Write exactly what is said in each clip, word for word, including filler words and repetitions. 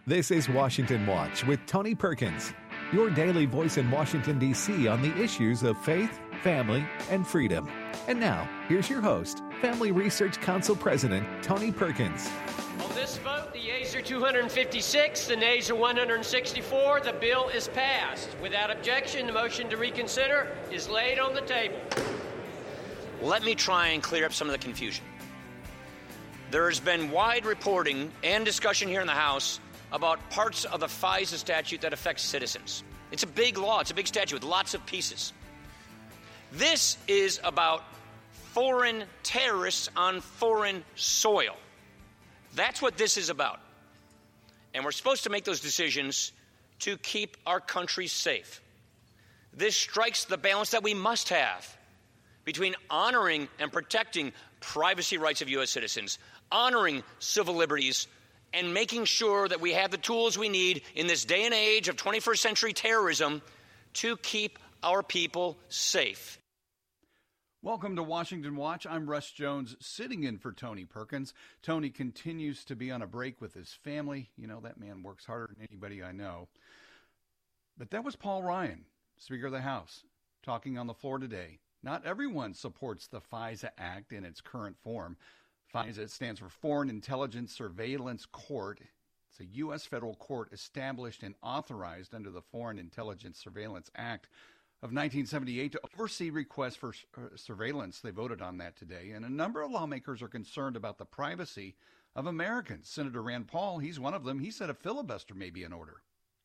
This is Washington Watch with Tony Perkins, your daily voice in Washington, D C on the issues of faith, family, and freedom. And now, here's your host, Family Research Council President Tony Perkins. On this vote, the yeas are two hundred fifty-six, the nays are one hundred sixty-four. The bill is passed. Without objection, the motion to reconsider is laid on the table. Let me try and clear up some of the confusion. There has been wide reporting and discussion here in the House about parts of the FISA statute that affect citizens. It's a big law. It's a big statute with lots of pieces. This is about foreign terrorists on foreign soil. That's what this is about. And we're supposed to make those decisions to keep our country safe. This strikes the balance that we must have between honoring and protecting privacy rights of U S citizens, honoring civil liberties, and making sure that we have the tools we need in this day and age of twenty-first century terrorism to keep our people safe. Welcome to Washington Watch. I'm Russ Jones, sitting in for Tony Perkins. Tony continues to be on a break with his family. You know, that man works harder than anybody I know. But that was Paul Ryan, Speaker of the House, talking on the floor today. Not everyone supports the FISA Act in its current form. FISA stands for Foreign Intelligence Surveillance Court. It's a U S federal court established and authorized under the Foreign Intelligence Surveillance Act of nineteen seventy-eight to oversee requests for surveillance. They voted on that today, and a number of lawmakers are concerned about the privacy of Americans. Senator Rand Paul, he's one of them. He said a filibuster may be in order.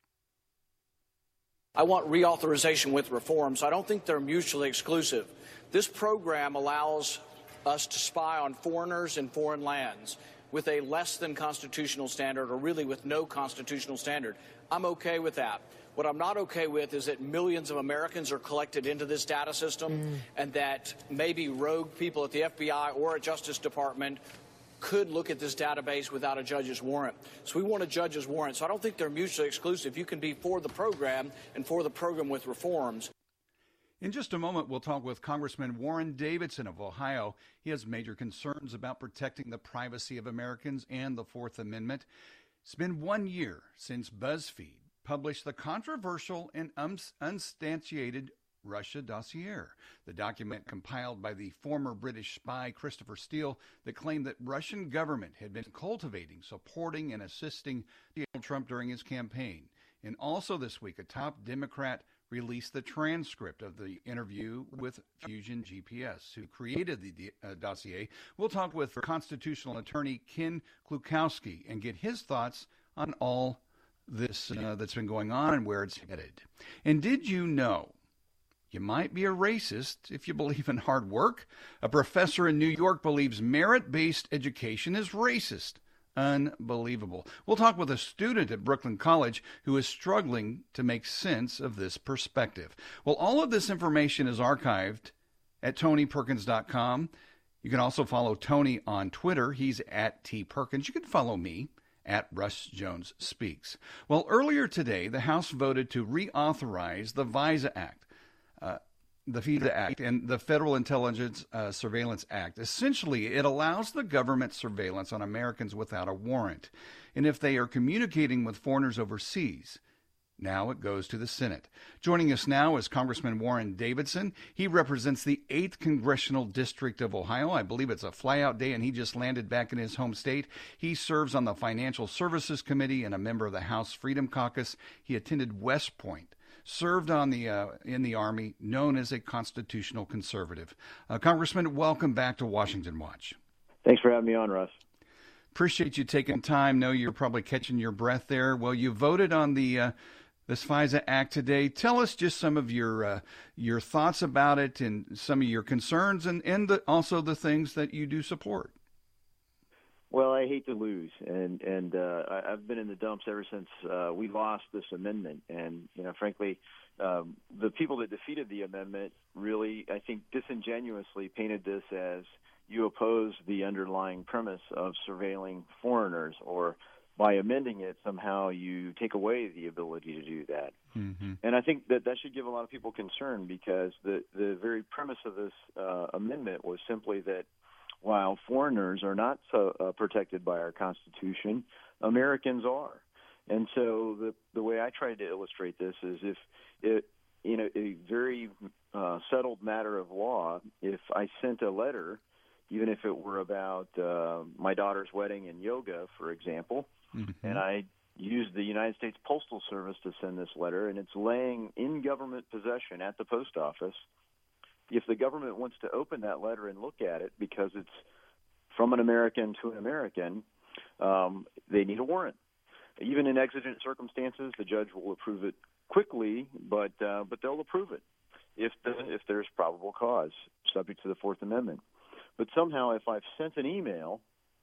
I want reauthorization with reforms. I don't think they're mutually exclusive. This program allows us to spy on foreigners in foreign lands with a less than constitutional standard, or really with no constitutional standard. I'm okay with that. What I'm not okay with is that millions of Americans are collected into this data system mm. and that maybe rogue people at the F B I or at Justice Department could look at this database without a judge's warrant. So we want a judge's warrant. So I don't think they're mutually exclusive. You can be for the program and for the program with reforms. In just a moment, we'll talk with Congressman Warren Davidson of Ohio. He has major concerns about protecting the privacy of Americans and the Fourth Amendment. It's been one year since BuzzFeed published the controversial and unsubstantiated Russia dossier, the document compiled by the former British spy Christopher Steele that claimed that Russian government had been cultivating, supporting, and assisting Donald Trump during his campaign. And also this week, a top Democrat released the transcript of the interview with Fusion G P S, who created the uh, dossier. We'll talk with constitutional attorney Ken Klukowski and get his thoughts on all this uh, that's been going on and where it's headed. And did you know you might be a racist if you believe in hard work? A professor in New York believes merit-based education is racist. Unbelievable. We'll talk with a student at Brooklyn College who is struggling to make sense of this perspective. Well, all of this information is archived at tony perkins dot com. You can also follow Tony on Twitter. He's at T Perkins. You can follow me at Russ Jones Speaks. Well, earlier today, the House voted to reauthorize the FISA Act. Uh, the FISA Act and the Federal Intelligence uh, Surveillance Act. Essentially, it allows the government surveillance on Americans without a warrant. And if they are communicating with foreigners overseas, now it goes to the Senate. Joining us now is Congressman Warren Davidson. He represents the eighth Congressional District of Ohio. I believe it's a flyout day, and he just landed back in his home state. He serves on the Financial Services Committee and a member of the House Freedom Caucus. He attended West Point, served on the uh, in the Army, known as a constitutional conservative. Uh, Congressman, welcome back to Washington Watch. Thanks for having me on, Russ. Appreciate you taking time. Know you're probably catching your breath there. Well, you voted on the uh, this FISA Act today. Tell us just some of your uh, your thoughts about it and some of your concerns, and and the, also the things that you do support. Well, I hate to lose, and and uh, I, I've been in the dumps ever since uh, we lost this amendment. And you know, frankly, um, the people that defeated the amendment really, I think, disingenuously painted this as you oppose the underlying premise of surveilling foreigners, or by amending it, somehow you take away the ability to do that. Mm-hmm. And I think that that should give a lot of people concern, because the, the very premise of this uh, amendment was simply that while foreigners are not so, uh, protected by our Constitution, Americans are. And so the the way I tried to illustrate this is if it, in a, a very uh, settled matter of law, if I sent a letter, even if it were about uh, my daughter's wedding and yoga, for example, mm-hmm. and I used the United States Postal Service to send this letter, and it's laying in government possession at the post office, if the government wants to open that letter and look at it because it's from an American to an American, um, they need a warrant. Even in exigent circumstances, the judge will approve it quickly, but uh, but they'll approve it if the, if there's probable cause, subject to the Fourth Amendment. But somehow, if I've sent an email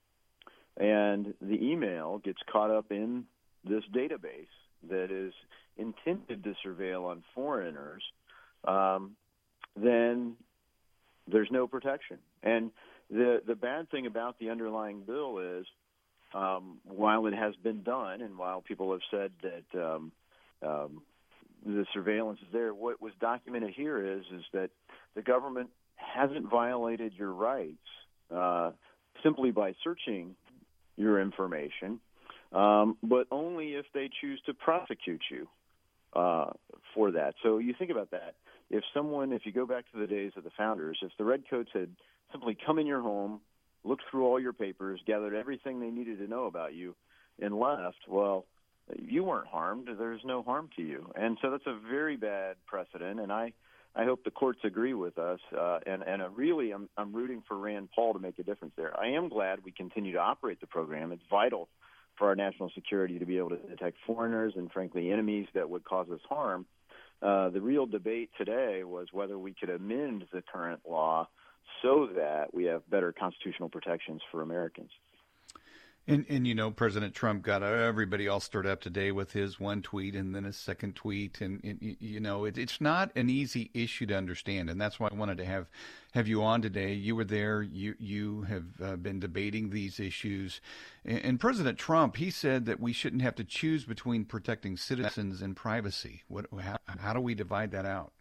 and the email gets caught up in this database that is intended to surveil on foreigners, um, then there's no protection. And the the bad thing about the underlying bill is, Um, while it has been done, and while people have said that um, um, the surveillance is there, what was documented here is is that the government hasn't violated your rights uh, simply by searching your information, um, but only if they choose to prosecute you uh, for that. So you think about that. If someone, if you go back to the days of the founders, if the Redcoats had simply come in your home, looked through all your papers, gathered everything they needed to know about you, and left, well, you weren't harmed. There's no harm to you. And so that's a very bad precedent, and I, I hope the courts agree with us. Uh, and and uh, really, I'm, I'm rooting for Rand Paul to make a difference there. I am glad we continue to operate the program. It's vital for our national security to be able to detect foreigners and, frankly, enemies that would cause us harm. Uh, the real debate today was whether we could amend the current law so that we have better constitutional protections for Americans. And, and you know, President Trump got everybody all stirred up today with his one tweet and then his second tweet. And, and you know, it, it's not an easy issue to understand. And that's why I wanted to have, have you on today. You were there. You, you have uh, been debating these issues. And, and President Trump, he said that we shouldn't have to choose between protecting citizens and privacy. What, how, how do we divide that out?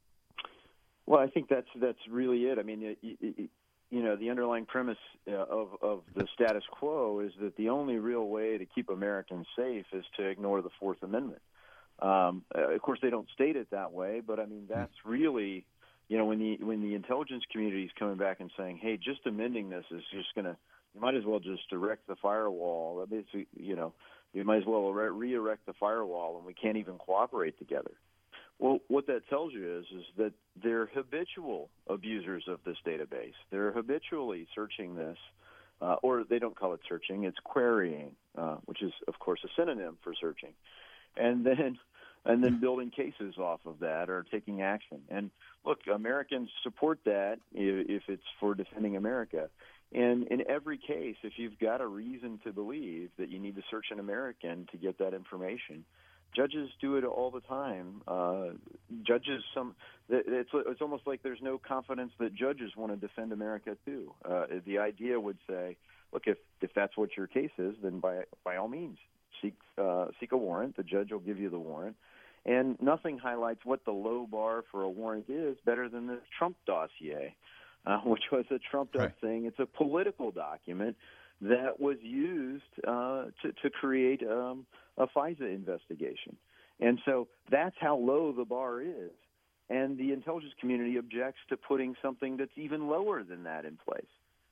Well, I think that's that's really it. I mean, it, it, you know, the underlying premise uh, of of the status quo is that the only real way to keep Americans safe is to ignore the Fourth Amendment. Um, uh, of course, they don't state it that way, but I mean, that's really, you know, when the when the intelligence community is coming back and saying, "Hey, just amending this is just going to, you might as well just erect the firewall." Basically, you know, you might as well re-erect the firewall, and we can't even cooperate together. Well, what that tells you is is that they're habitual abusers of this database. They're habitually searching this, uh, or they don't call it searching, it's querying, uh, which is, of course, a synonym for searching. And then and then building cases off of that or taking action. And, look, Americans support that if it's for defending America. And in every case, if you've got a reason to believe that you need to search an American to get that information, judges do it all the time. Uh, judges, some it's it's almost like there's no confidence that judges want to defend America too. Uh, the idea would say, look, if if that's what your case is, then by by all means seek uh, seek a warrant. The judge will give you the warrant, and nothing highlights what the low bar for a warrant is better than the Trump dossier, uh, which was a trumped-up right. thing. It's a political document that was used uh, to to create um, a FISA investigation. And so that's how low the bar is. And the intelligence community objects to putting something that's even lower than that in place.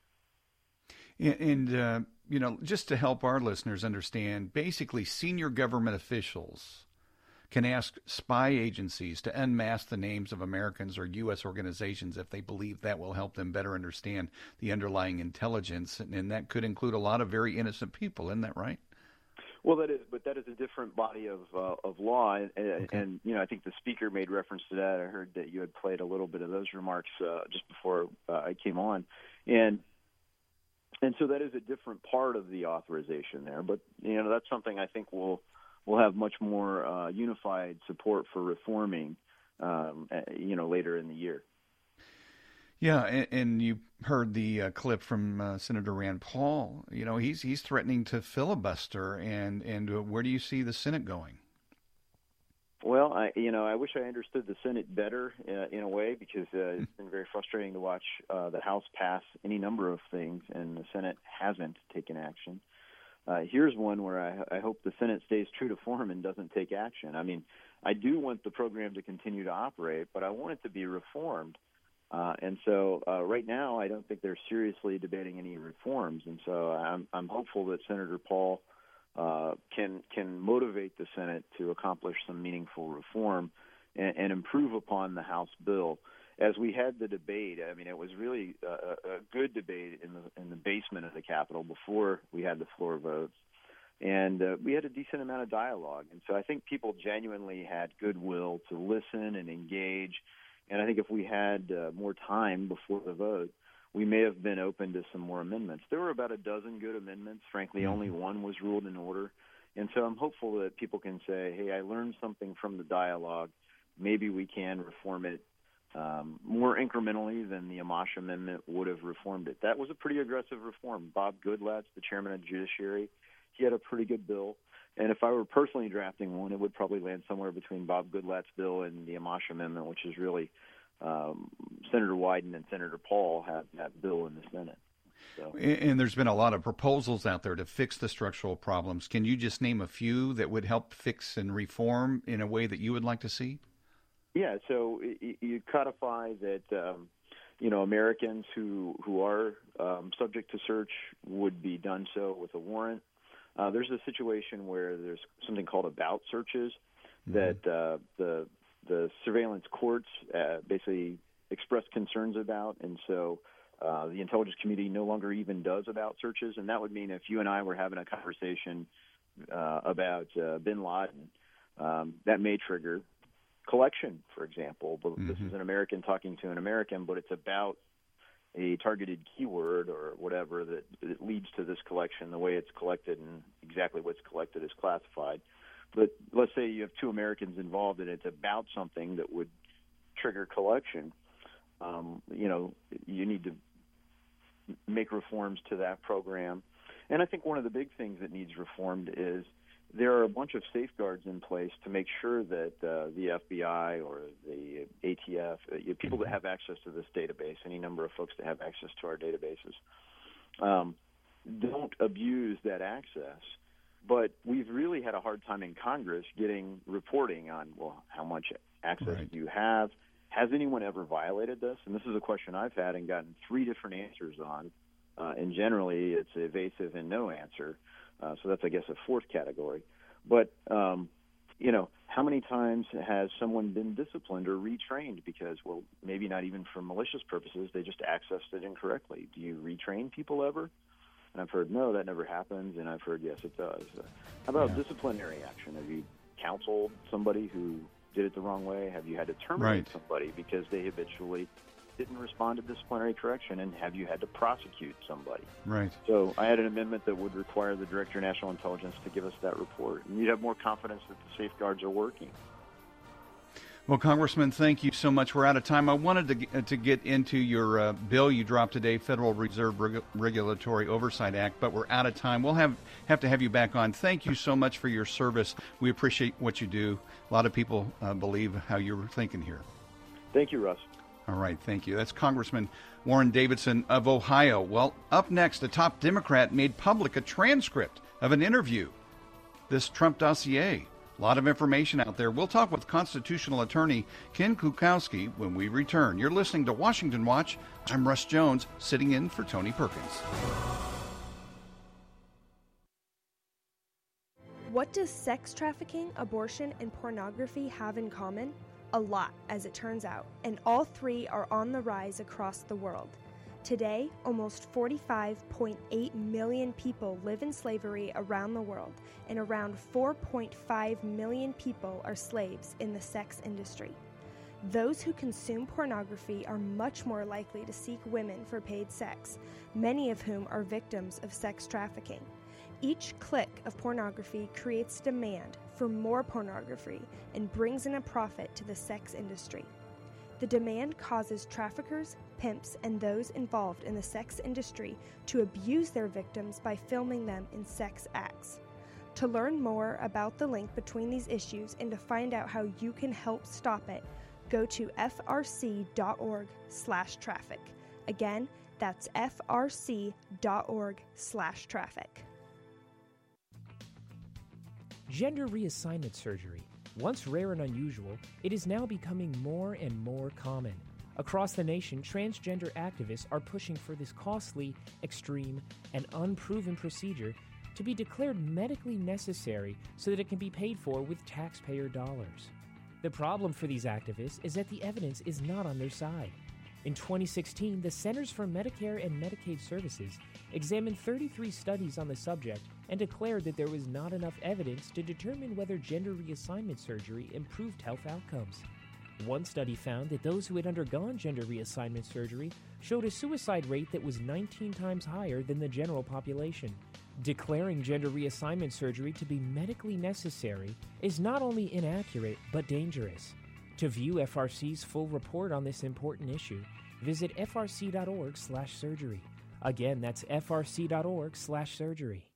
And, and uh, you know, just to help our listeners understand, basically senior government officials can ask spy agencies to unmask the names of Americans or U S organizations if they believe that will help them better understand the underlying intelligence. And, and that could include a lot of very innocent people. Isn't that right? Well, that is, but that is a different body of uh, of law, and, okay. and you know, I think the speaker made reference to that. I heard that you had played a little bit of those remarks uh, just before uh, I came on, and and so that is a different part of the authorization there. But you know, that's something I think will will have much more uh, unified support for reforming, um, you know, later in the year. Yeah, and, and you heard the uh, clip from uh, Senator Rand Paul. You know, he's he's threatening to filibuster, and and uh, where do you see the Senate going? Well, I you know I wish I understood the Senate better uh, in a way, because uh, it's been very frustrating to watch uh, the House pass any number of things, and the Senate hasn't taken action. uh, here's one where I, I hope the Senate stays true to form and doesn't take action. I mean, I do want the program to continue to operate, but I want it to be reformed. Uh, and so uh, right now, I don't think they're seriously debating any reforms. And so I'm, I'm hopeful that Senator Paul uh, can can motivate the Senate to accomplish some meaningful reform and, and improve upon the House bill. As we had the debate, I mean, it was really a, a good debate in the in the basement of the Capitol before we had the floor votes. And uh, we had a decent amount of dialogue. And so I think people genuinely had goodwill to listen and engage. And I think if we had uh, more time before the vote, we may have been open to some more amendments. There were about a dozen good amendments. Frankly, mm-hmm. only one was ruled in order. And so I'm hopeful that people can say, hey, I learned something from the dialogue. Maybe we can reform it um, more incrementally than the Amash Amendment would have reformed it. That was a pretty aggressive reform. Bob Goodlatte, the chairman of the Judiciary, he had a pretty good bill. And if I were personally drafting one, it would probably land somewhere between Bob Goodlatte's bill and the Amash Amendment, which is really um, Senator Wyden and Senator Paul have that bill in the Senate. So. And there's been a lot of proposals out there to fix the structural problems. Can you just name a few that would help fix and reform in a way that you would like to see? Yeah, so you codify that, um, you know, Americans who, who are um, subject to search would be done so with a warrant. Uh, there's a situation where there's something called about searches mm-hmm. that uh, the the surveillance courts uh, basically express concerns about, and so uh, the intelligence community no longer even does about searches, and that would mean if you and I were having a conversation uh, about uh, bin Laden, um, that may trigger collection, for example. But mm-hmm. this is an American talking to an American, but it's about a targeted keyword or whatever that, that leads to this collection. The way it's collected and exactly what's collected is classified. But let's say you have two Americans involved and it's about something that would trigger collection. Um, you know, you need to make reforms to that program. And I think one of the big things that needs reformed is there are a bunch of safeguards in place to make sure that uh, the F B I or the A T F, uh, people that have access to this database, any number of folks that have access to our databases, um, don't abuse that access. But we've really had a hard time in Congress getting reporting on, well, how much access right. do you have? Has anyone ever violated this? And this is a question I've had and gotten three different answers on. Uh, and generally, it's evasive and no answer. Uh, so that's, I guess, a fourth category. But, um, you know, how many times has someone been disciplined or retrained because, well, maybe not even for malicious purposes, they just accessed it incorrectly? Do you retrain people ever? And I've heard, no, that never happens. And I've heard, yes, it does. Uh, how about yeah. disciplinary action? Have you counseled somebody who did it the wrong way? Have you had to terminate right. somebody because they habitually didn't respond to disciplinary correction, and have you had to prosecute somebody? Right. So I had an amendment that would require the Director of National Intelligence to give us that report, and you'd have more confidence that the safeguards are working. Well, Congressman, thank you so much. We're out of time. I wanted to to get into your uh, bill you dropped today, Federal Reserve Reg- Regulatory Oversight Act, but we're out of time. We'll have, have to have you back on. Thank you so much for your service. We appreciate what you do. A lot of people uh, believe how you're thinking here. Thank you, Russ. All right, thank you. That's Congressman Warren Davidson of Ohio. Well, up next, a top Democrat made public a transcript of an interview. This Trump dossier. A lot of information out there. We'll talk with constitutional attorney Ken Kukowski when we return. You're listening to Washington Watch. I'm Russ Jones, sitting in for Tony Perkins. What does sex trafficking, abortion, and pornography have in common? A lot, as it turns out, and all three are on the rise across the world. Today, almost forty-five point eight million people live in slavery around the world, and around four point five million people are slaves in the sex industry. Those who consume pornography are much more likely to seek women for paid sex, many of whom are victims of sex trafficking. Each click of pornography creates demand for more pornography and brings in a profit to the sex industry. The demand causes traffickers, pimps, and those involved in the sex industry to abuse their victims by filming them in sex acts. To learn more about the link between these issues and to find out how you can help stop it, go to f r c dot org slash traffic. Again, that's f r c dot org slash traffic. Gender reassignment surgery. Once rare and unusual, it is now becoming more and more common. Across the nation, transgender activists are pushing for this costly, extreme, and unproven procedure to be declared medically necessary so that it can be paid for with taxpayer dollars. The problem for these activists is that the evidence is not on their side. In twenty sixteen, the Centers for Medicare and Medicaid Services examined thirty-three studies on the subject and declared that there was not enough evidence to determine whether gender reassignment surgery improved health outcomes. One study found that those who had undergone gender reassignment surgery showed a suicide rate that was nineteen times higher than the general population. Declaring gender reassignment surgery to be medically necessary is not only inaccurate, but dangerous. To view F R C's full report on this important issue, visit f r c dot org slash surgery. Again, that's f r c dot org slash surgery.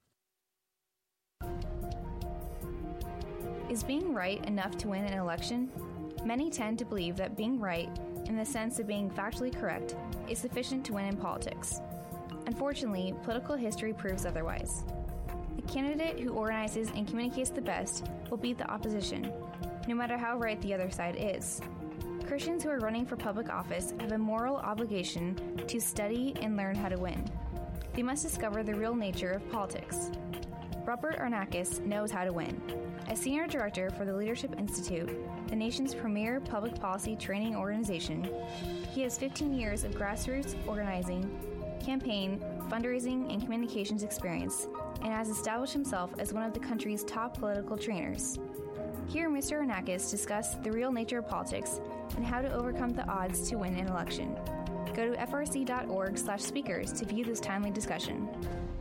Is being right enough to win an election? Many tend to believe that being right, in the sense of being factually correct, is sufficient to win in politics. Unfortunately, political history proves otherwise. The candidate who organizes and communicates the best will beat the opposition, no matter how right the other side is. Christians who are running for public office have a moral obligation to study and learn how to win. They must discover the real nature of politics. Robert Arnakis knows how to win. As Senior Director for the Leadership Institute, the nation's premier public policy training organization, he has fifteen years of grassroots organizing, campaign, fundraising, and communications experience, and has established himself as one of the country's top political trainers. Here, Mister Arnakis discussed the real nature of politics and how to overcome the odds to win an election. Go to f r c dot org slash speakers to view this timely discussion.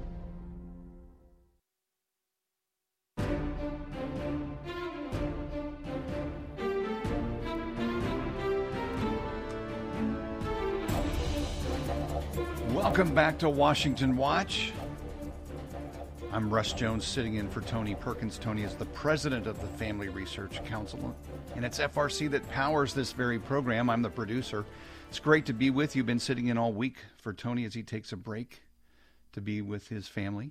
Welcome back to Washington Watch. I'm Russ Jones, sitting in for Tony Perkins. Tony is the president of the Family Research Council, and it's F R C that powers this very program. I'm the producer. It's great to be with you. Been sitting in all week for Tony as he takes a break to be with his family.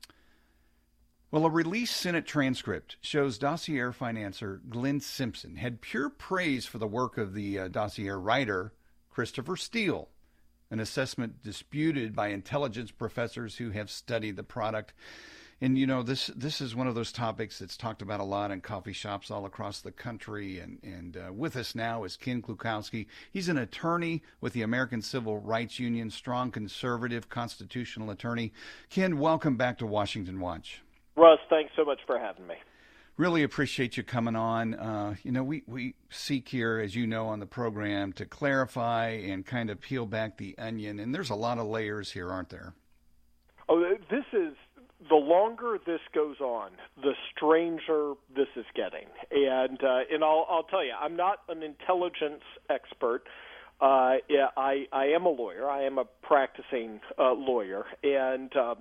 Well, a released Senate transcript shows dossier financer Glenn Simpson had pure praise for the work of the uh, dossier writer Christopher Steele, an assessment disputed by intelligence professors who have studied the product. And, you know, this this is one of those topics that's talked about a lot in coffee shops all across the country. And, and uh, with us now is Ken Klukowski. He's an attorney with the American Civil Rights Union, strong conservative constitutional attorney. Ken, welcome back to Washington Watch. Russ, thanks so much for having me. Really appreciate you coming on. Uh, you know, we, we seek here, as you know, on the program to clarify and kind of peel back the onion. And there's a lot of layers here, aren't there? Oh, this is, the longer this goes on, the stranger this is getting. And uh, and I'll, I'll tell you, I'm not an intelligence expert. Uh, yeah, I, I am a lawyer. I am a practicing uh, lawyer. And, um,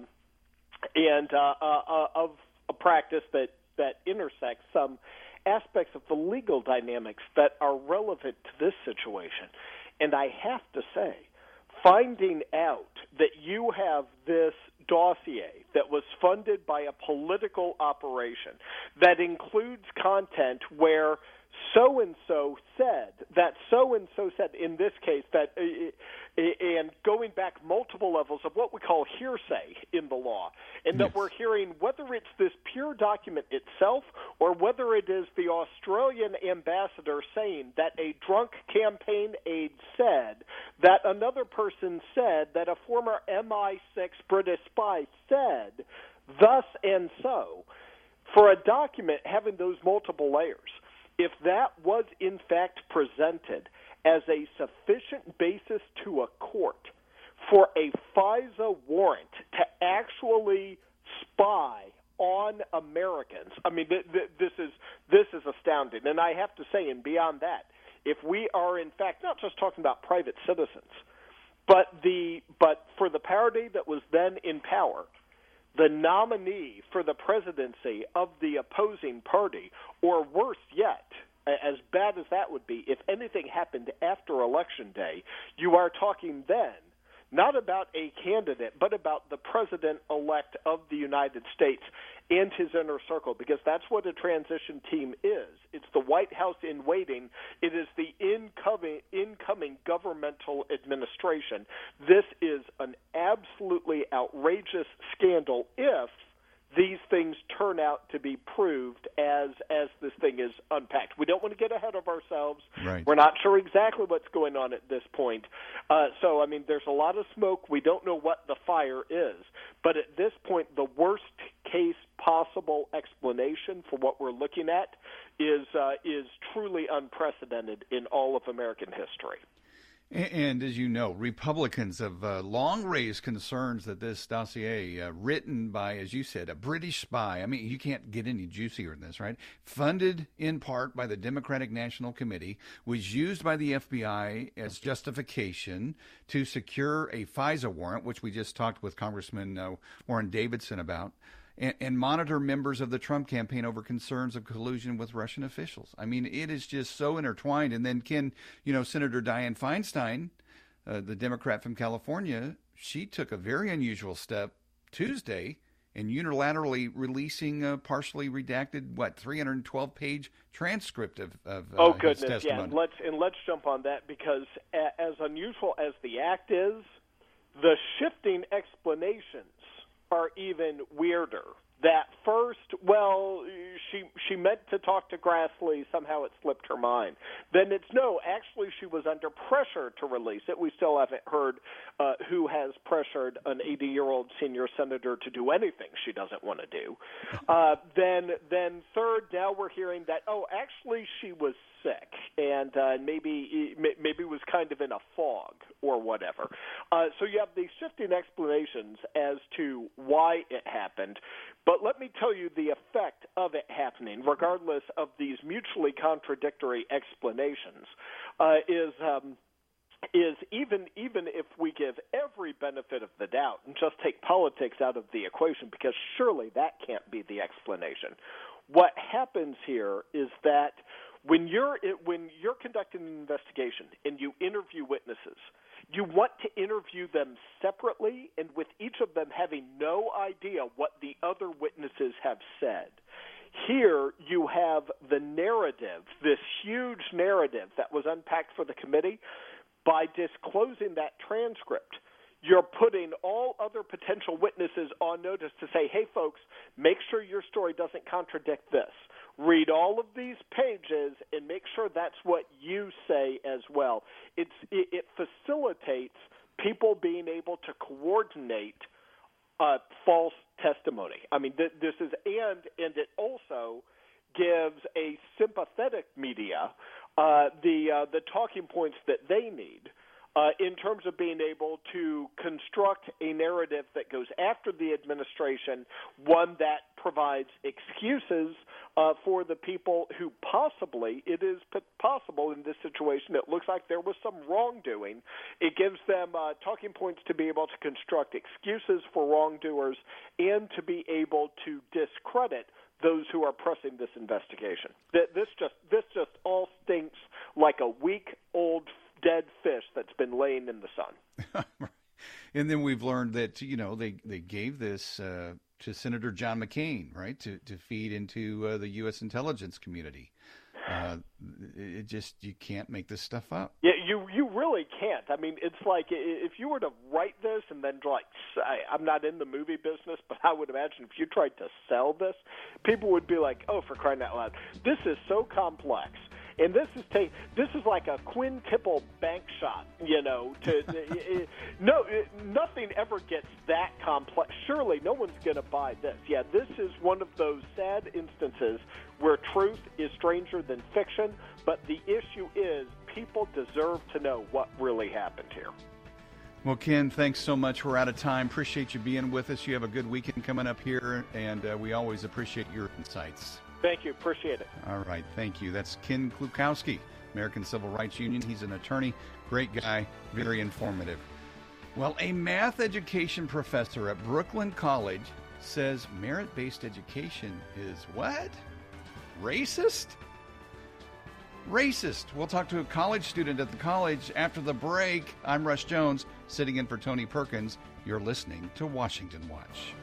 and uh, uh, of a practice that that intersects some aspects of the legal dynamics that are relevant to this situation. And I have to say, finding out that you have this dossier that was funded by a political operation that includes content where so-and-so said, that so-and-so said, in this case, that, uh, and going back multiple levels of what we call hearsay in the law, and that yes. we're hearing whether it's this pure document itself or whether it is the Australian ambassador saying that a drunk campaign aide said that another person said that a former M I six British spy said thus and so. For a document having those multiple layers, if that was in fact presented as a sufficient basis to a court for a FISA warrant to actually spy on Americans, I mean, th- th- this is this is astounding. And I have to say, and beyond that, if we are in fact not just talking about private citizens, but the but for the party that was then in power, the nominee for the presidency of the opposing party, or worse yet, as bad as that would be, if anything happened after Election Day, you are talking then not about a candidate, but about the president-elect of the United States and his inner circle, because that's what a transition team is. It's the White House in waiting. It is the incoming, incoming governmental administration. This is an absolutely outrageous scandal if these things turn out to be proved as as this thing is unpacked. We don't want to get ahead of ourselves. Right. We're not sure exactly what's going on at this point. Uh, so, I mean, there's a lot of smoke. We don't know what the fire is. But at this point, the worst case possible explanation for what we're looking at is uh, is truly unprecedented in all of American history. And as you know, Republicans have uh, long raised concerns that this dossier, uh, written by, as you said, a British spy, I mean, you can't get any juicier than this, right? Funded in part by the Democratic National Committee, was used by the F B I as justification to secure a FISA warrant, which we just talked with Congressman uh, Warren Davidson about, and, and monitor members of the Trump campaign over concerns of collusion with Russian officials. I mean, it is just so intertwined. And then, Ken, you know, Senator Dianne Feinstein, uh, the Democrat from California, she took a very unusual step Tuesday in unilaterally releasing a partially redacted, what, three hundred twelve page transcript of, of uh, oh his goodness, testimony. yeah. And let's and let's jump on that, because a, as unusual as the act is, the shifting explanations are even weirder. That first, well, she she meant to talk to Grassley, somehow it slipped her mind. Then it's no, actually she was under pressure to release it. We still haven't heard uh, who has pressured an eighty-year-old senior senator to do anything she doesn't want to do. Uh, then, then third, now we're hearing that, oh, actually she was sick and uh, maybe maybe was kind of in a fog or whatever. Uh, so you have these shifting explanations as to why it happened. But let me tell you the effect of it happening, regardless of these mutually contradictory explanations, uh, is um, is even even if we give every benefit of the doubt and just take politics out of the equation, because surely that can't be the explanation. What happens here is that when you're when you're conducting an investigation and you interview witnesses, you want to interview them separately and with each of them having no idea what the other witnesses have said. Here you have the narrative, this huge narrative that was unpacked for the committee. By disclosing that transcript, you're putting all other potential witnesses on notice to say, hey, folks, make sure your story doesn't contradict this. Read all of these pages and make sure that's what you say as well. It's, it, it facilitates people being able to coordinate uh, false testimony. I mean, th- this is, and and it also gives a sympathetic media uh, the uh, the talking points that they need uh, in terms of being able to construct a narrative that goes after the administration, one that provides excuses uh, for the people who possibly, it is possible in this situation, it looks like there was some wrongdoing. It gives them uh, talking points to be able to construct excuses for wrongdoers and to be able to discredit those who are pressing this investigation. This just this just all stinks like a week-old dead fish that's been laying in the sun. And then we've learned that, you know, they, they gave this uh, to Senator John McCain, right, to, to feed into uh, the U S intelligence community. Uh, it just, you can't make this stuff up. Yeah, you you really can't. I mean, it's like if you were to write this and then like, I'm not in the movie business, but I would imagine if you tried to sell this, people would be like, oh, for crying out loud, this is so complex. And this is take this is like a quintuple bank shot, you know. To it, no, it, nothing ever gets that complex. Surely, no one's going to buy this. Yeah, this is one of those sad instances where truth is stranger than fiction. But the issue is, people deserve to know what really happened here. Well, Ken, thanks so much. We're out of time. Appreciate you being with us. You have a good weekend coming up here, and uh, we always appreciate your insights. Thank you. Appreciate it. All right. Thank you. That's Ken Klukowski, American Civil Rights Union. He's an attorney. Great guy. Very informative. Well, a math education professor at Brooklyn College says merit-based education is what? Racist? Racist. We'll talk to a college student at the college after the break. I'm Russ Jones. sitting in for Tony Perkins. You're listening to Washington Watch.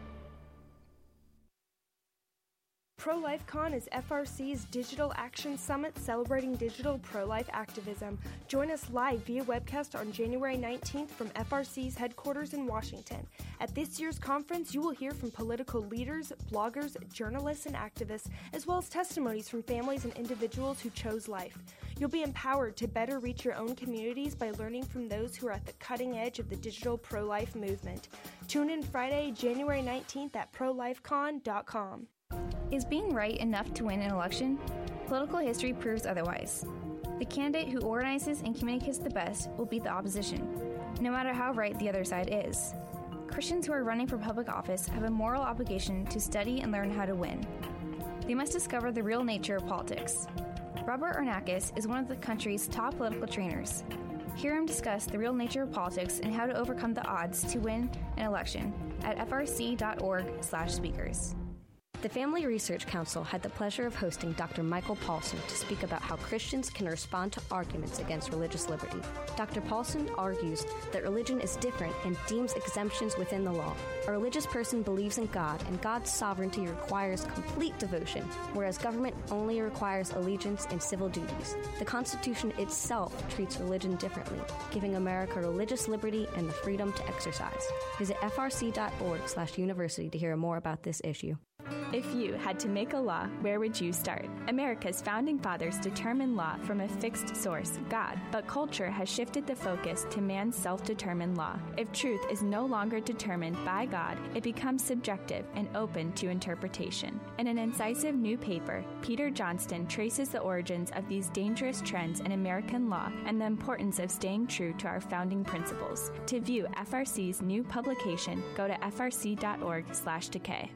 Pro-Life-Con is F R C's Digital Action Summit celebrating digital pro-life activism. Join us live via webcast on January nineteenth from F R C's headquarters in Washington. At this year's conference, you will hear from political leaders, bloggers, journalists, and activists, as well as testimonies from families and individuals who chose life. You'll be empowered to better reach your own communities by learning from those who are at the cutting edge of the digital pro-life movement. Tune in Friday, January nineteenth at pro life con dot com. Is being right enough to win an election? Political history proves otherwise. The candidate who organizes and communicates the best will beat the opposition, no matter how right the other side is. Christians who are running for public office have a moral obligation to study and learn how to win. They must discover the real nature of politics. Robert Arnakis is one of the country's top political trainers. Hear him discuss the real nature of politics and how to overcome the odds to win an election at f r c dot org slash speakers. The Family Research Council had the pleasure of hosting Doctor Michael Paulson to speak about how Christians can respond to arguments against religious liberty. Doctor Paulson argues that religion is different and deems exemptions within the law. A religious person believes in God, and God's sovereignty requires complete devotion, whereas government only requires allegiance and civil duties. The Constitution itself treats religion differently, giving America religious liberty and the freedom to exercise. Visit f r c dot org slash university to hear more about this issue. If you had to make a law, where would you start? America's founding fathers determined law from a fixed source, God, but culture has shifted the focus to man's self-determined law. If truth is no longer determined by God, it becomes subjective and open to interpretation. In an incisive new paper, Peter Johnston traces the origins of these dangerous trends in American law and the importance of staying true to our founding principles. To view F R C's new publication, go to f r c dot org slash decay.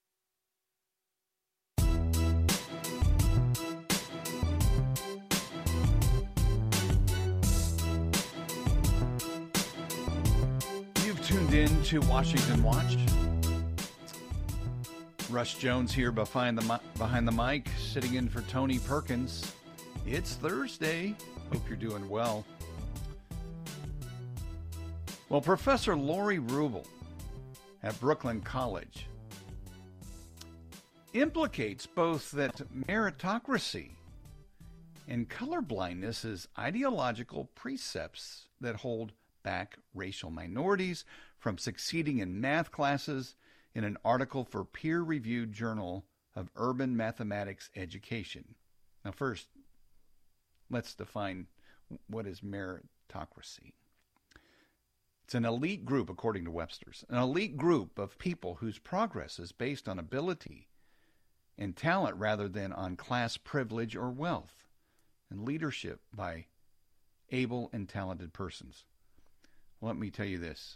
Tuned in to Washington Watch. Russ Jones here behind the behind the mic, sitting in for Tony Perkins. It's Thursday. Hope you're doing well. Well, Professor Lori Rubel at Brooklyn College implicates both that meritocracy and colorblindness as ideological precepts that hold back racial minorities from succeeding in math classes in an article for peer-reviewed Journal of Urban Mathematics Education. Now, first, let's define what is meritocracy. It's an elite group, according to Webster's, an elite group of people whose progress is based on ability and talent rather than on class privilege or wealth, and leadership by able and talented persons. Let me tell you this.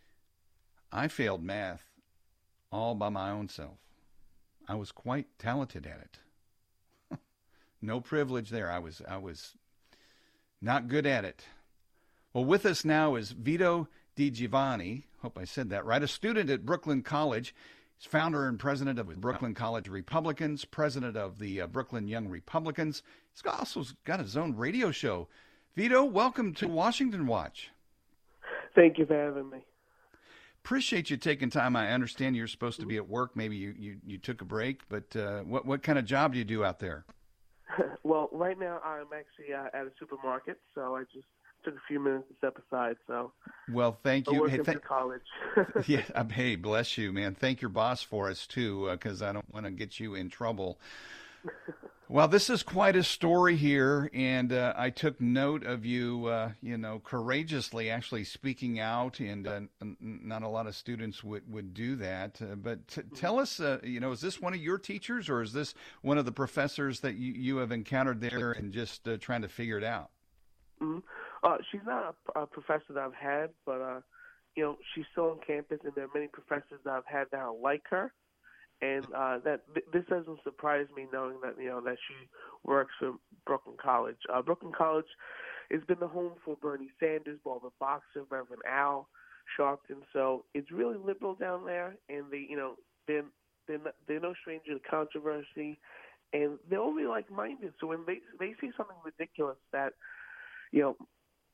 I failed math all by my own self. I was quite talented at it. No privilege there. I was I was not good at it. Well, with us now is Vito DiGiovanni. Hope I said that right. A student at Brooklyn College. He's founder and president of Brooklyn College Republicans, president of the uh, Brooklyn Young Republicans. He's also got his own radio show. Vito, welcome to Washington Watch. Thank you for having me. Appreciate you taking time. I understand you're supposed to be at work. Maybe you, you, you took a break, but uh, what what kind of job do you do out there? Well, right now I'm actually uh, at a supermarket, so I just took a few minutes to step aside. So, well, thank you. Working hey, th- for college. yeah, um, hey, bless you, man. Thank your boss for us too, because uh, I don't want to get you in trouble. Well, this is quite a story here, and uh, I took note of you, uh, you know, courageously actually speaking out, and uh, n- not a lot of students would, would do that. Uh, but t- tell us, uh, you know, is this one of your teachers, or is this one of the professors that you, you have encountered there and just uh, trying to figure it out? Mm-hmm. Uh, she's not a, a professor that I've had, but, uh, you know, she's still on campus, and there are many professors that I've had that are like her. And uh, that th- this doesn't surprise me, knowing that you know that she works for Brooklyn College. Uh, Brooklyn College has been the home for Bernie Sanders, Barbara Boxer, Reverend Al Sharpton. So it's really liberal down there, and they, you know, they're they're, not, they're no stranger to controversy, and they're only like-minded. So when they they say something ridiculous that, you know,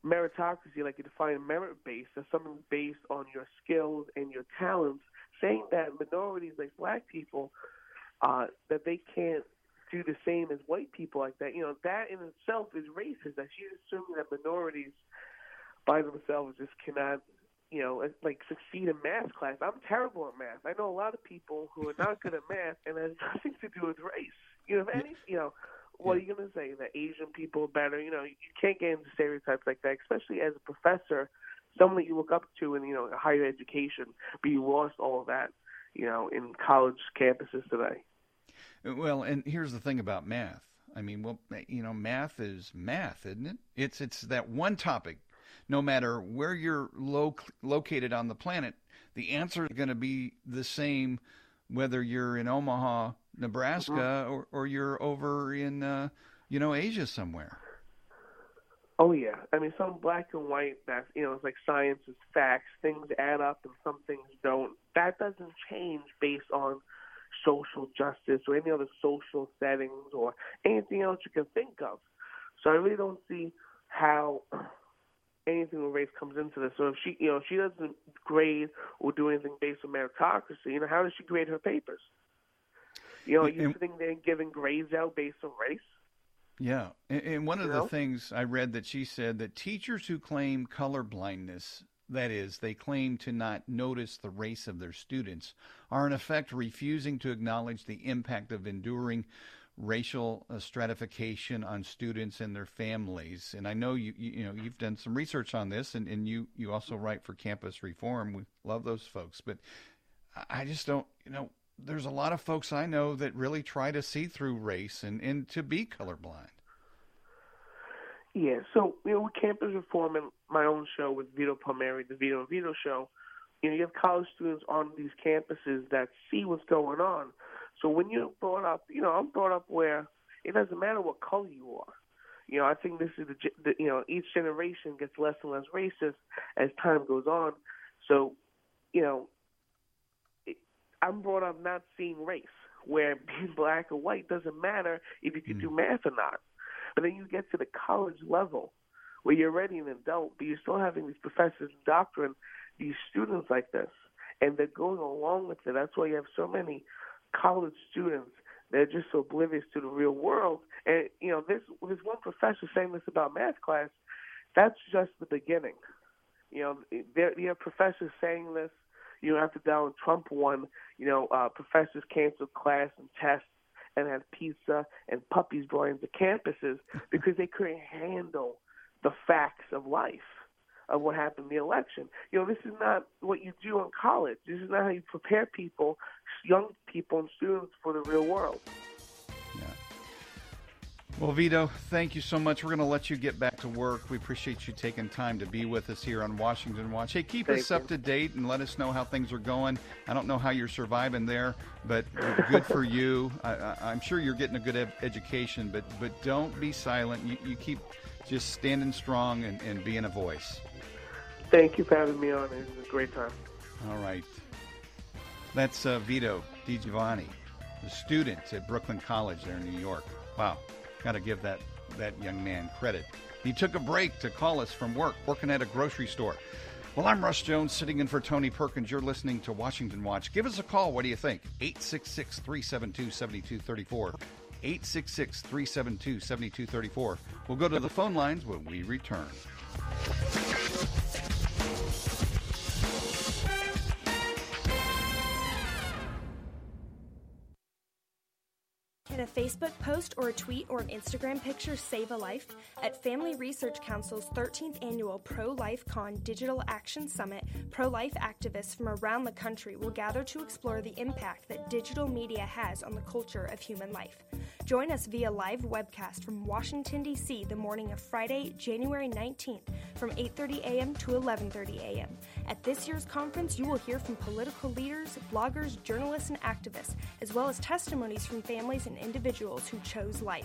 meritocracy, like you define merit-based, as something based on your skills and your talents, saying that minorities like black people, uh, that they can't do the same as white people like that, you know, that in itself is racist. That she's assuming that minorities by themselves just cannot, you know, like succeed in math class. I'm terrible at math. I know a lot of people who are not good at math, and it has nothing to do with race. You know, if any, you know, what are you going to say? That Asian people are better? You know, you can't get into stereotypes like that, especially as a professor, someone that you look up to in, you know, higher education, but you lost all of that, you know, in college campuses today. Well, and here's the thing about math. I mean, well, you know, math is math, isn't it? It's it's that one topic. No matter where you're lo- located on the planet, the answer is going to be the same, whether you're in Omaha, Nebraska, mm-hmm. or, or you're over in, uh, you know, Asia somewhere. Oh, yeah. I mean, some black and white, that's, you know, it's like science is facts. Things add up and some things don't. That doesn't change based on social justice or any other social settings or anything else you can think of. So I really don't see how anything with race comes into this. So if she, you know, she doesn't grade or do anything based on meritocracy, you know, how does she grade her papers? You know, you're sitting there giving grades out based on race? Yeah, and, and one of you the know? things I read that she said that teachers who claim color blindness, that is, they claim to not notice the race of their students, are in effect refusing to acknowledge the impact of enduring racial uh, stratification on students and their families. And I know you you, you know you've done some research on this, and, and you you also write for Campus Reform. We love those folks, but I just don't, you know, there's a lot of folks I know that really try to see through race and, and to be colorblind. Yeah, so, you know, with Campus Reform and my own show with Vito Palmieri, the Vito and Vito show, you know, you have college students on these campuses that see what's going on. So when you're brought up, you know, I'm brought up where it doesn't matter what color you are. You know, I think this is, the, the you know, each generation gets less and less racist as time goes on. So, you know, it, I'm brought up not seeing race, where being black or white doesn't matter if you can mm. do math or not. But then you get to the college level where you're already an adult, but you're still having these professors doctoring these students like this, and they're going along with it. That's why you have so many college students that are just so oblivious to the real world. And, you know, this, this one professor saying this about math class, that's just the beginning. You know, there, you have professors saying this. You know, after Donald Trump won, you know, uh, professors canceled class and tests and had pizza and puppies brought into campuses because they couldn't handle the facts of life, of what happened in the election. You know, this is not what you do in college. This is not how you prepare people, young people and students, for the real world. Yeah. Well, Vito, thank you so much. We're going to let you get back to work. We appreciate you taking time to be with us here on Washington Watch. Hey, keep Thank us you. up to date and let us know how things are going. I don't know how you're surviving there, but good for you. I, I, I'm sure you're getting a good ed- education, but but don't be silent. You, you keep just standing strong and, and being a voice. Thank you for having me on. It was a great time. All right. That's uh, Vito DiGiovanni, the student at Brooklyn College there in New York. Wow. Got to give that, that young man credit. He took a break to call us from work, working at a grocery store. Well, I'm Russ Jones, sitting in for Tony Perkins. You're listening to Washington Watch. Give us a call. What do you think? eight six six, three seven two, seven two three four. eight six six, three seven two, seven two three four. We'll go to the phone lines when we return. Can a Facebook post or a tweet or an Instagram picture save a life? At Family Research Council's thirteenth annual Pro-Life Con Digital Action Summit, pro-life activists from around the country will gather to explore the impact that digital media has on the culture of human life. Join us via live webcast from Washington, D C the morning of Friday, January nineteenth from eight thirty a.m. to eleven thirty a.m. At this year's conference, you will hear from political leaders, bloggers, journalists, and activists, as well as testimonies from families and individuals who chose life.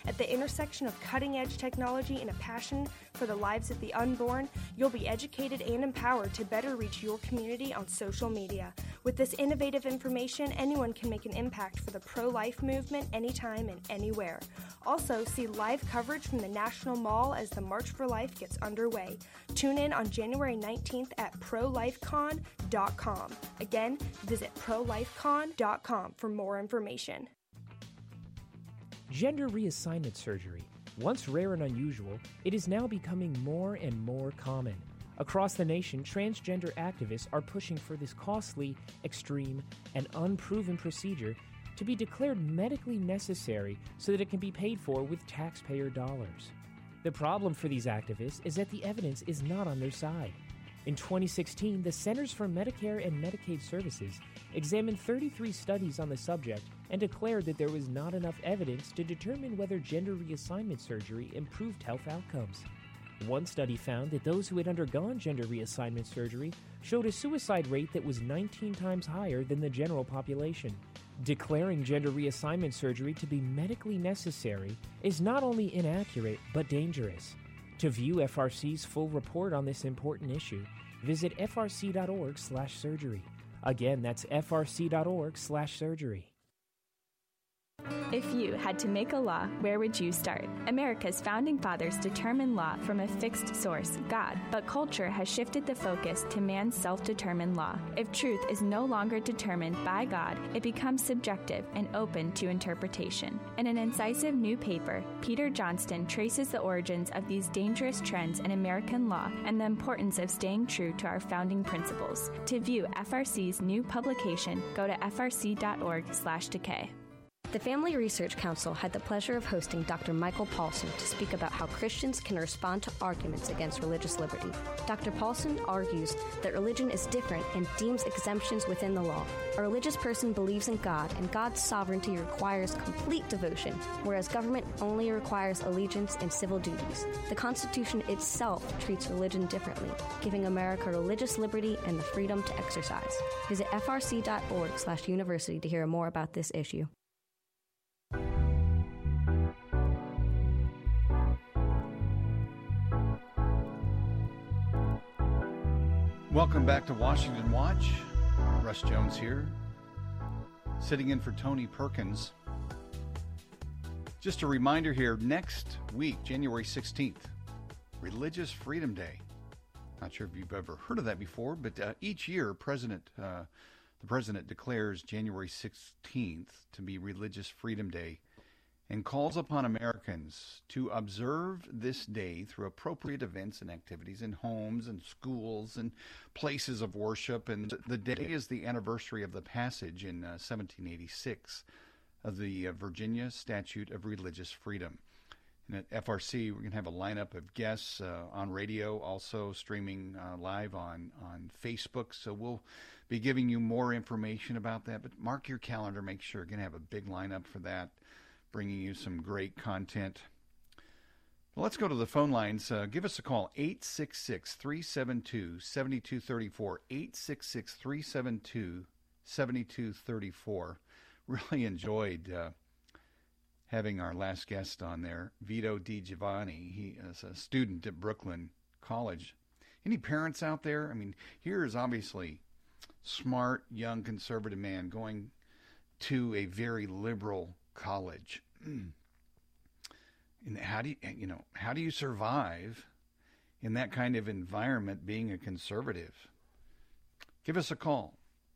At the intersection of cutting-edge technology and a passion for the lives of the unborn, you'll be educated and empowered to better reach your community on social media. With this innovative information, anyone can make an impact for the pro-life movement anytime and anywhere. Also, see live coverage from the National Mall as the March for Life gets underway. Tune in on January nineteenth at pro life con dot com. Again, visit pro life con dot com for more information. Gender reassignment surgery. Once rare and unusual, it is now becoming more and more common. Across the nation, transgender activists are pushing for this costly, extreme, and unproven procedure to be declared medically necessary so that it can be paid for with taxpayer dollars. The problem for these activists is that the evidence is not on their side. In twenty sixteen, the Centers for Medicare and Medicaid Services examined thirty-three studies on the subject and declared that there was not enough evidence to determine whether gender reassignment surgery improved health outcomes. One study found that those who had undergone gender reassignment surgery showed a suicide rate that was nineteen times higher than the general population. Declaring gender reassignment surgery to be medically necessary is not only inaccurate, but dangerous. To view F R C's full report on this important issue, visit f r c dot org slash surgery. Again, that's f r c dot org slash surgery. If you had to make a law, where would you start? America's founding fathers determined law from a fixed source, God, but culture has shifted the focus to man's self-determined law. If truth is no longer determined by God, it becomes subjective and open to interpretation. In an incisive new paper, Peter Johnston traces the origins of these dangerous trends in American law and the importance of staying true to our founding principles. To view F R C's new publication, go to f r c dot org slash decay. The Family Research Council had the pleasure of hosting Doctor Michael Paulson to speak about how Christians can respond to arguments against religious liberty. Doctor Paulson argues that religion is different and deems exemptions within the law. A religious person believes in God, and God's sovereignty requires complete devotion, whereas government only requires allegiance and civil duties. The Constitution itself treats religion differently, giving America religious liberty and the freedom to exercise. Visit f r c dot org slash university to hear more about this issue. Welcome back to Washington Watch. Russ Jones here, sitting in for Tony Perkins. Just a reminder here, next week, January sixteenth, Religious Freedom Day. Not sure if you've ever heard of that before, but uh, each year, President, uh, the President declares January sixteenth to be Religious Freedom Day and calls upon Americans to observe this day through appropriate events and activities in homes and schools and places of worship. And the day is the anniversary of the passage in uh, seventeen eighty-six of the uh, Virginia Statute of Religious Freedom. And at F R C, we're going to have a lineup of guests uh, on radio, also streaming uh, live on, on Facebook. So we'll be giving you more information about that. But mark your calendar, make sure. We're going to have a big lineup for that, bringing you some great content. Well, let's go to the phone lines. Uh, give us a call, eight six six, three seven two, seven two three four, eight six six, three seven two, seven two three four. Really enjoyed uh, having our last guest on there, Vito DiGiovanni. He is a student at Brooklyn College. Any parents out there? I mean, here is obviously smart, young, conservative man going to a very liberal college. And how do you, you know, how do you survive in that kind of environment being a conservative? Give us a call.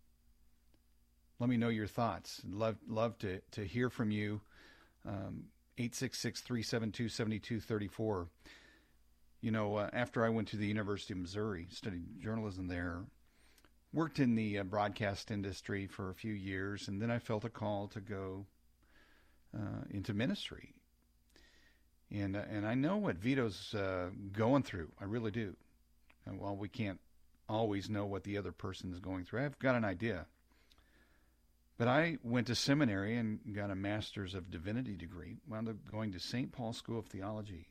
Let me know your thoughts. Love love to, to hear from you. Um, eight six six, three seven two, seven two three four. You know, uh, after I went to the University of Missouri, studied journalism there, worked in the uh, broadcast industry for a few years, and then I felt a call to go uh, into ministry. And uh, and I know what Vito's uh, going through. I really do. And while we can't always know what the other person is going through, I've got an idea. But I went to seminary and got a Master's of Divinity degree, wound up going to Saint Paul School of Theology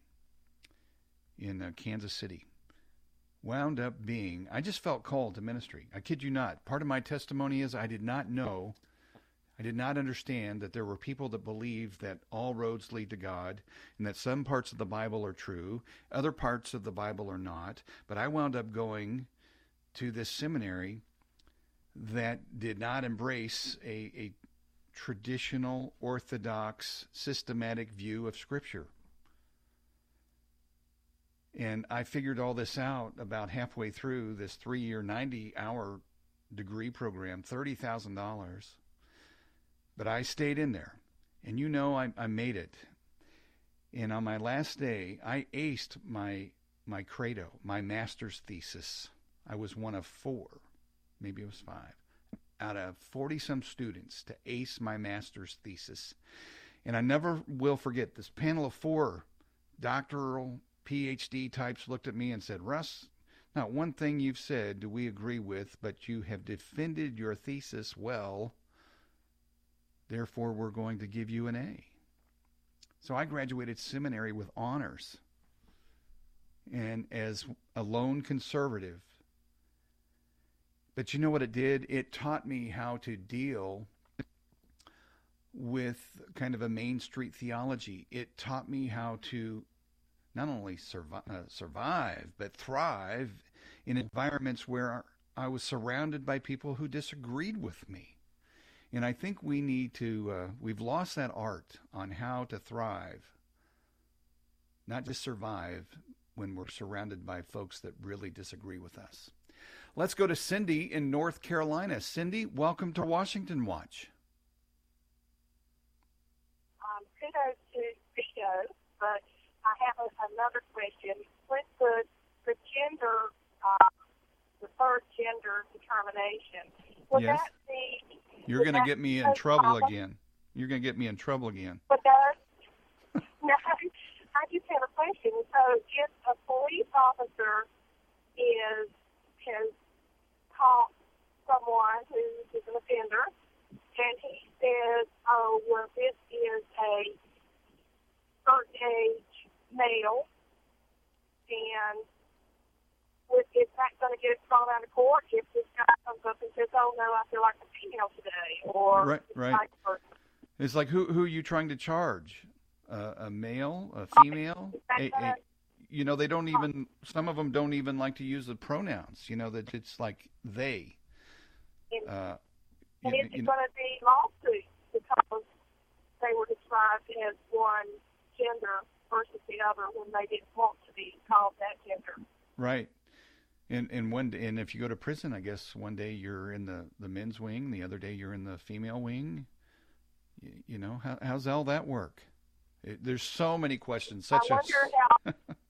in uh, Kansas City. Wound up being, I just felt called to ministry. I kid you not. Part of my testimony is I did not know I did not understand that there were people that believed that all roads lead to God and that some parts of the Bible are true, other parts of the Bible are not. But I wound up going to this seminary that did not embrace a, a traditional, orthodox, systematic view of Scripture. And I figured all this out about halfway through this three-year, ninety-hour degree program, thirty thousand dollars. But I stayed in there, and you know I, I made it. And on my last day, I aced my my credo, my master's thesis. I was one of four, maybe it was five, out of forty-some students to ace my master's thesis. And I never will forget, this panel of four doctoral P H D types looked at me and said, Russ, not one thing you've said do we agree with, but you have defended your thesis well. Therefore, we're going to give you an A. So I graduated seminary with honors. And as a lone conservative, but you know what it did? It taught me how to deal with kind of a Main Street theology. It taught me how to not only survive, uh, survive, but thrive in environments where I was surrounded by people who disagreed with me. And I think we need to, uh, we've lost that art on how to thrive, not just survive when we're surrounded by folks that really disagree with us. Let's go to Cindy in North Carolina. Cindy, welcome to Washington Watch. Um, kudos to Vito, but I have a, another question. With the, the gender, uh, the third gender determination, would yes. that be... You're going to get me in trouble again. You're going to get me in trouble again. But that, no, I just have a question. So if a police officer is has caught someone who is an offender, and he says, oh, well, this is a certain age male, and with, is that going to get thrown out of court if this guy comes up and says, oh, no, I feel like a female today? Or right, right. It's like, who, who are you trying to charge? Uh, a male, a female? A, a, you know, they don't even, some of them don't even like to use the pronouns, you know, that it's like they. Uh, and you, is you it know, going to be lawsuits because they were described as one gender versus the other when they didn't want to be called that gender? Right. And and one day, and if you go to prison, I guess one day you're in the, the men's wing, the other day you're in the female wing. You, you know, how, how's all that work? It, there's so many questions. Such I wonder a... how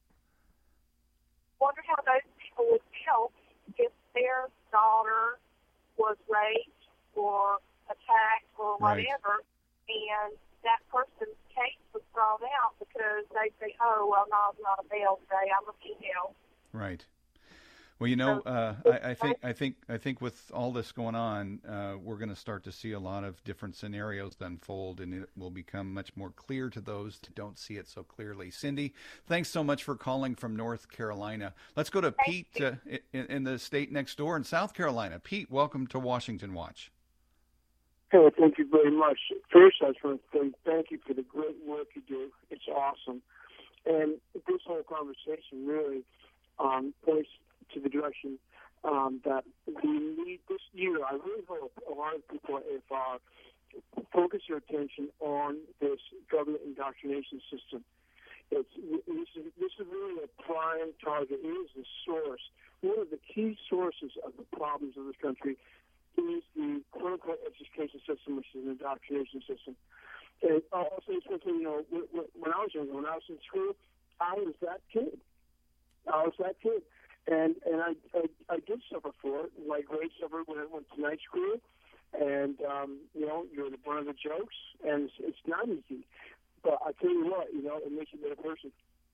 wonder how those people would feel if their daughter was raped or attacked or whatever, right. and that person's case was thrown out because they say, "Oh, well, no, I'm not a male today. I'm a female." Right. Well, you know, uh, I, I think I think I think with all this going on, uh, we're going to start to see a lot of different scenarios unfold, and it will become much more clear to those that don't see it so clearly. Cindy, thanks so much for calling from North Carolina. Let's go to Pete uh, in, in the state next door in South Carolina. Pete, welcome to Washington Watch. Hey, thank you very much. First, I just want to say thank you for the great work you do. It's awesome, and this whole conversation really um, points to the direction um, that we need this year. I really hope a lot of people, if uh, focus your attention on this government indoctrination system. It's, this, is, this is really a prime target. It is the source. One of the key sources of the problems of this country is the quote-unquote education system, which is an indoctrination system. And I'll say something, you know, when I was younger, when I was in school, I was that kid. I was that kid. And and I, I I did suffer for it. My grades suffered when I went to night school, and um, you know, you're the butt of the jokes, and it's, it's not easy. But I tell you what, you know, it makes you a better person.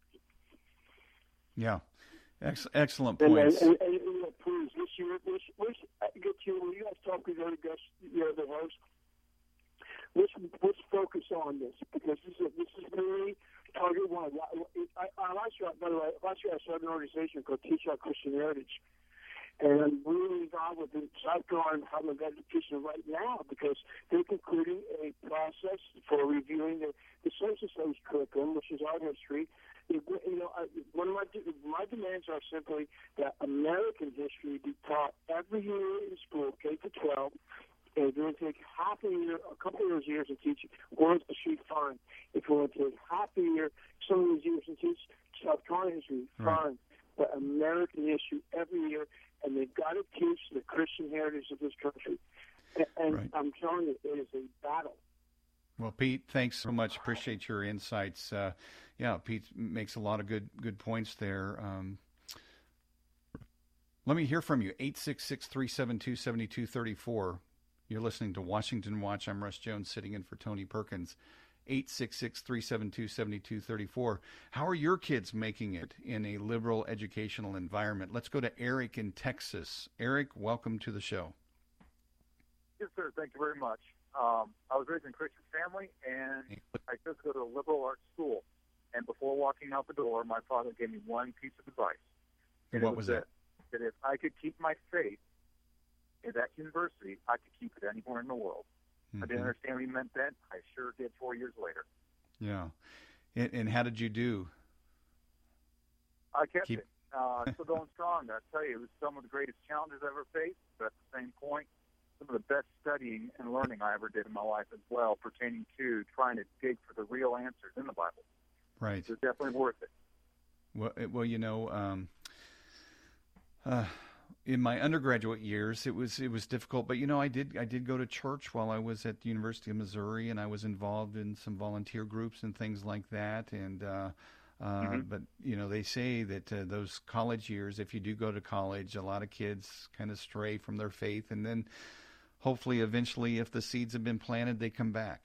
Yeah, Ex- excellent and, points. And, and, and, and you know, please, this year, this, this, get you when you guys talk to the other guests, you know, the host. Let's let's focus on this because this is this is really target one. I, I, last year, by the way, last year I started an organization called Teach Our Christian Heritage, And I'm really involved with the South Carolina Department of Education right now because they're concluding a process for reviewing the, the social studies curriculum, which is art history. You know, one of my my demands are simply that American history be taught every year in school, K to twelve. And if you want to take half a year, a couple of those years and teach world history, fine. If you want to take half a year, some of those years and teach South Carolina history, fine. Right. But American history every year, and they've got to teach the Christian heritage of this country. And, and right. I'm telling you, it is a battle. Well, Pete, thanks so much. Appreciate your insights. Uh, yeah, Pete makes a lot of good good points there. Um, let me hear from you. eight six six, three seven two, seven two three four. You're listening to Washington Watch. I'm Russ Jones, sitting in for Tony Perkins. eight six six, three seven two, seven two three four. How are your kids making it in a liberal educational environment? Let's go to Eric in Texas. Eric, welcome to the show. Yes, sir. Thank you very much. Um, I was raised in a Christian family, and I just go to a liberal arts school. And before walking out the door, my father gave me one piece of advice. And what it was, was that? that? That if I could keep my faith at that university, I could keep it anywhere in the world. Mm-hmm. I didn't understand what he meant then. I sure did four years later. Yeah. And, and how did you do? I kept keep... it. Uh, still going strong. I tell you, it was some of the greatest challenges I ever faced, but at the same point, some of the best studying and learning I ever did in my life as well, pertaining to trying to dig for the real answers in the Bible. Right. It's definitely worth it. Well, well, you know, um, uh, in my undergraduate years, it was it was difficult. But you know, I did I did go to church while I was at the University of Missouri, and I was involved in some volunteer groups and things like that. And uh, uh, mm-hmm. but you know, they say that uh, those college years, if you do go to college, a lot of kids kind of stray from their faith, and then hopefully, eventually, if the seeds have been planted, they come back.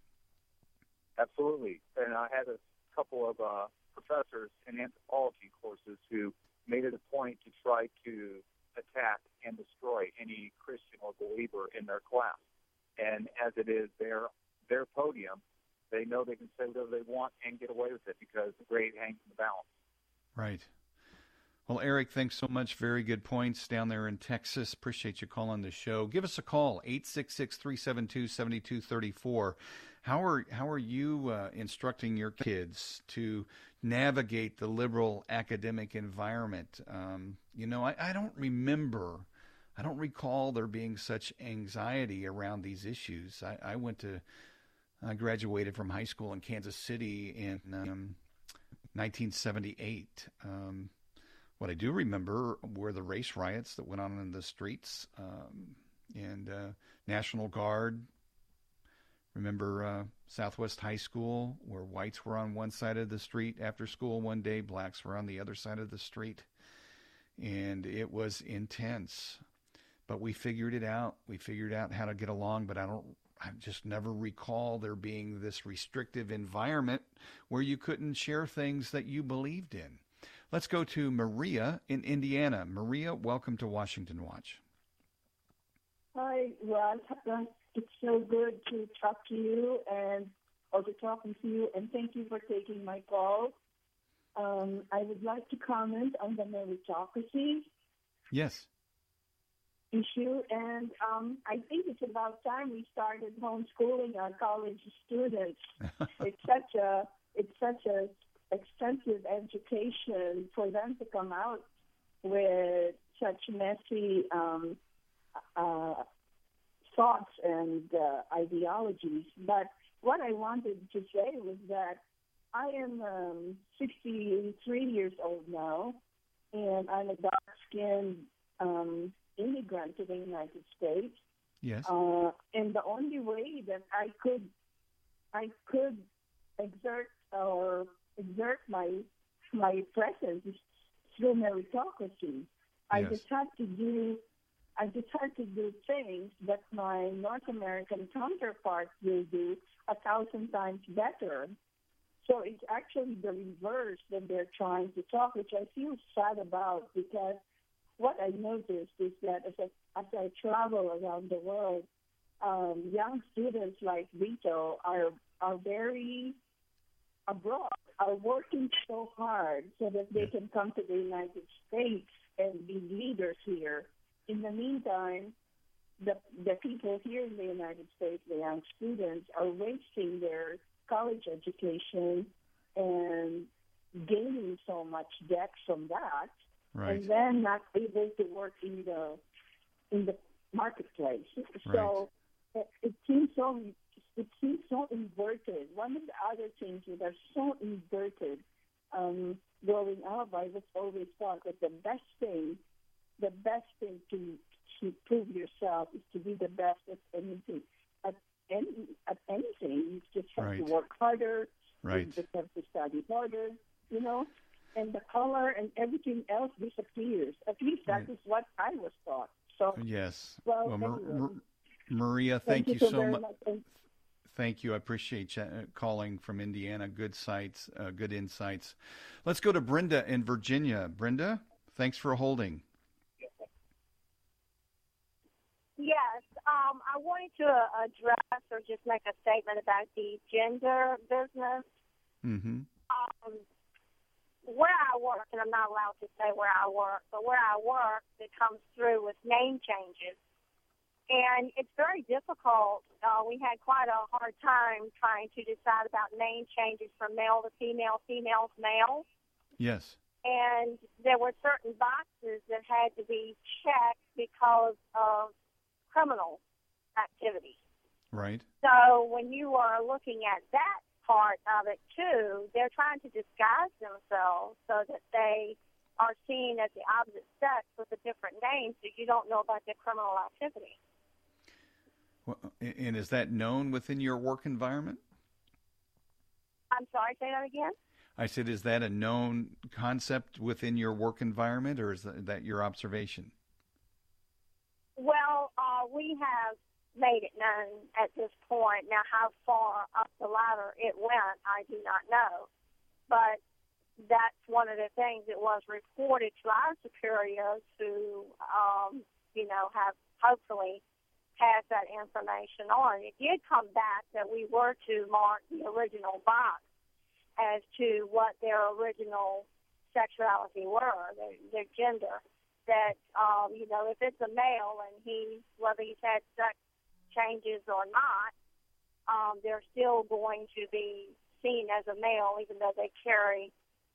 Absolutely. And I had a couple of uh, professors in anthropology courses who made it a point to try to attack and destroy any Christian or believer in their class. And as it is their their podium, they know they can say whatever they want and get away with it because the grade hangs in the balance. Right. Well, Eric, thanks so much. Very good points down there in Texas. Appreciate you calling the show. Give us a call, eight six six, three seven two, seven two three four. How are how are you uh, instructing your kids to navigate the liberal academic environment? Um, you know, I, I don't remember, I don't recall there being such anxiety around these issues. I, I went to, I graduated from high school in Kansas City in um, nineteen seventy-eight. Um, What I do remember were the race riots that went on in the streets, um, and uh, National Guard. Remember uh, Southwest High School, where whites were on one side of the street after school one day, blacks were on the other side of the street, and it was intense. But we figured it out. We figured out how to get along. But I don't. I just never recall there being this restrictive environment where you couldn't share things that you believed in. Let's go to Maria in Indiana. Maria, welcome to Washington Watch. Hi, Rod. It's so good to talk to you and also talking to you, and thank you for taking my call. Um, I would like to comment on the meritocracy yes. issue, and um, I think it's about time we started homeschooling our college students. it's such a it's such a extensive education for them to come out with such messy um, uh, thoughts and uh, ideologies. But what I wanted to say was that I am um, sixty-three years old now, and I'm a dark-skinned um, immigrant to the United States. Yes. Uh, and the only way that I could, I could exert or exert my my presence through meritocracy. I yes. just had to do I just had to do things that my North American counterparts will do a thousand times better. So it's actually the reverse that they're trying to talk, which I feel sad about, because what I noticed is that as I, as I travel around the world, um, young students like Vito are are very abroad, are working so hard so that they can come to the United States and be leaders here. In the meantime, the the people here in the United States, the young students, are wasting their college education and gaining so much debt from that, right. and then not able to work in the in the marketplace. So right. it, it seems so it seems so inverted. One of the other things that are so inverted. Um, growing up, I was always thought that the best thing, the best thing to to prove yourself is to be the best at anything. At any at anything, you just have right. to work harder. Right. You just have to study harder. You know, and the color and everything else disappears. At least that right. is what I was taught. So yes. Well, well anyway, Mar- Mar- Maria, thank, thank you, you so, so very much. much. And Thank you. I appreciate ch- calling from Indiana. Good sites, uh, good insights. Let's go to Brenda in Virginia. Brenda, thanks for holding. Yes, um, I wanted to address or just make a statement about the gender business. Mm-hmm. Um, where I work, and I'm not allowed to say where I work, but where I work, it comes through with name changes. And it's very difficult. Uh, we had quite a hard time trying to decide about name changes from male to female, female to male. Yes. And there were certain boxes that had to be checked because of criminal activity. Right. So when you are looking at that part of it, too, they're trying to disguise themselves so that they are seen as the opposite sex with a different name so you don't know about their criminal activity. Well, and is that known within your work environment? I'm sorry, say that again? I said, is that a known concept within your work environment, or is that your observation? Well, uh, we have made it known at this point. Now, how far up the ladder it went, I do not know. But that's one of the things that was reported to our superiors who, um, you know, have hopefully pass that information on. It did come back that we were to mark the original box as to what their original sexuality were, their, their gender. That, um, you know, if it's a male and he, whether he's had sex changes or not, um, they're still going to be seen as a male, even though they carry,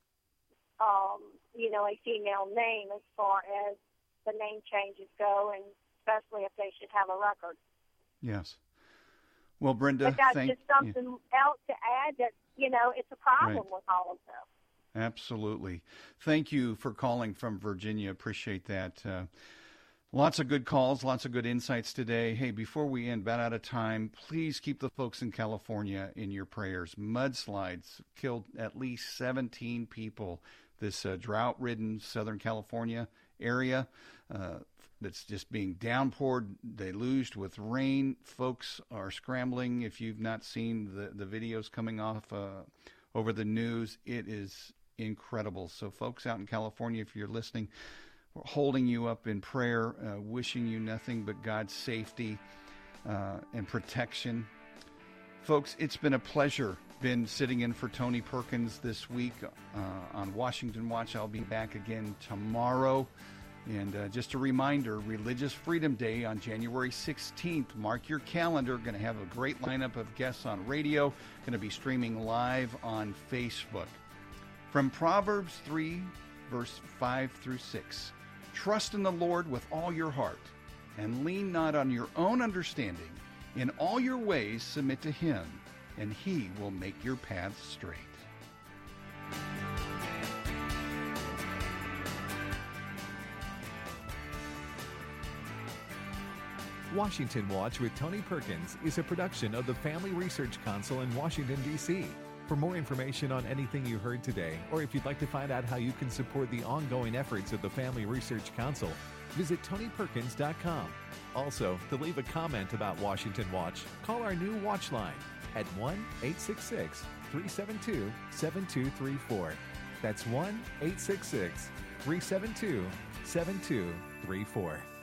um, you know, a female name as far as the name changes go, and especially if they should have a record. Yes. Well, Brenda, but that's thank just something yeah. else to add that, you know, it's a problem right. with all of them. Absolutely. Thank you for calling from Virginia. Appreciate that. Uh, lots of good calls, lots of good insights today. Hey, before we end, about out of time, please keep the folks in California in your prayers. Mudslides killed at least seventeen people. This uh, drought-ridden Southern California area uh, that's just being downpoured, deluged with rain. Folks are scrambling. If you've not seen the, the videos coming off uh, over the news, it is incredible. So folks out in California, if you're listening, we're holding you up in prayer, uh, wishing you nothing but God's safety uh, and protection. Folks, it's been a pleasure. Been sitting in for Tony Perkins this week uh, on Washington Watch. I'll be back again tomorrow. And uh, just a reminder, Religious Freedom Day on January sixteenth. Mark your calendar. Going to have a great lineup of guests on radio. Going to be streaming live on Facebook. From Proverbs three, verse five through six. Trust in the Lord with all your heart, and lean not on your own understanding. In all your ways submit to Him, and He will make your paths straight. Washington Watch with Tony Perkins is a production of the Family Research Council in Washington, D C For more information on anything you heard today, or if you'd like to find out how you can support the ongoing efforts of the Family Research Council, visit tony perkins dot com. Also, to leave a comment about Washington Watch, call our new Watch line at one eight six six, three seven two, seven two three four. That's one eight six six, three seven two, seven two three four.